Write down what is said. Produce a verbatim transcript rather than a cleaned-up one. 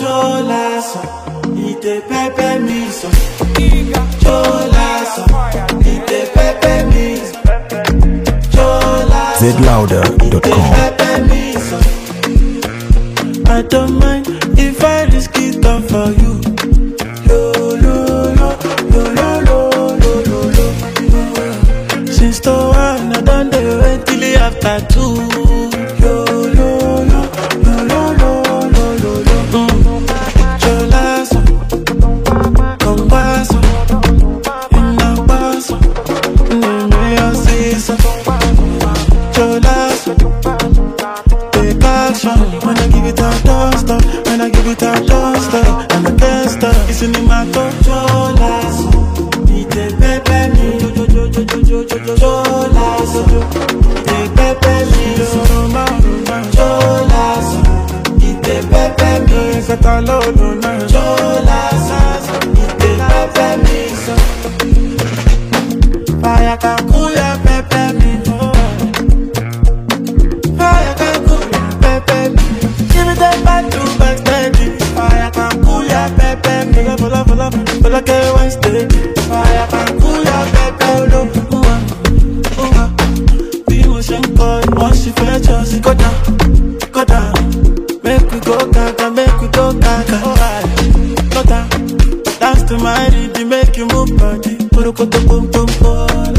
Chola so, ite pepe me so. Chola so, ite pepe me so. Chola so, zed louder dot com. ite pepe me so. I don't mind if I risk it all for you. Lo lo lo lo lo lo lo lo. Since the one I done the wait till the after two. When I give it a don't stop, when I give it a don't stop, and I can't stop. It's in my controllers. Ite pepe me, cholas. Ite pepe me, cholas. Ite pepe me, cholas. Ite pepe me, fire can cool ya pepe me. Feel like a Wednesday. Fire can cool your pepe. Be motion call. Once you fetch us, go down, go down. Make we go gaga, make we go gaga. Alright, go down. Dance to my rhythm, make you move body. Put a boom boom boom.